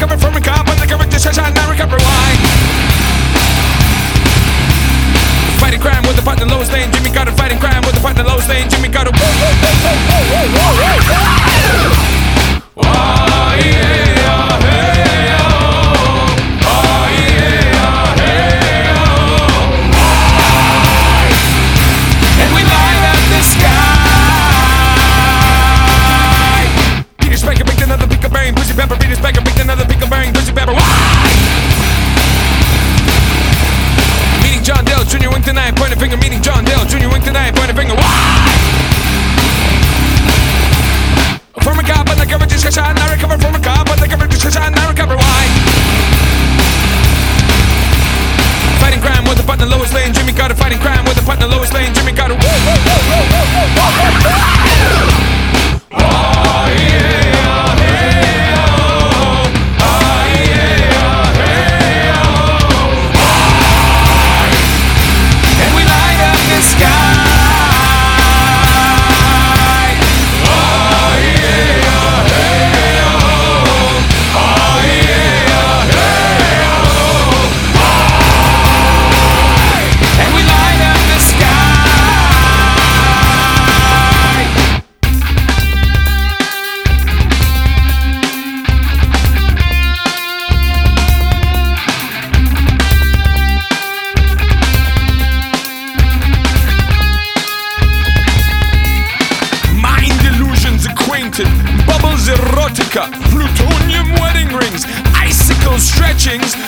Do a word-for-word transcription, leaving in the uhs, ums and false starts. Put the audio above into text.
recover from a car, but the courage to shine, I recover. Why? Fighting crime with the partner lowest lane, Jimmy Carter. Fighting crime with the partner lowest lane, Jimmy Carter. Oh yeah, hey, oh. Oh yeah, hey, oh. And we light up the sky. Peter Spiker picked another pickle brain, Pussy Pepper. Peter Spiker picked another pickle brain, Pussy Pepper. Meeting John Dale, Junior Wink tonight, point a finger. Meeting John Dale, Junior Wink tonight, point a finger. From a car, but the coverage is shine. I recover from a car, but the coverage is shine. I recover. Why? Fighting crime with the partner lowest lane, Jimmy Carter. Fighting crime with the partner lowest lane, Jimmy Carter. Oh yeah. Bubbles erotica, plutonium wedding rings, icicle stretchings,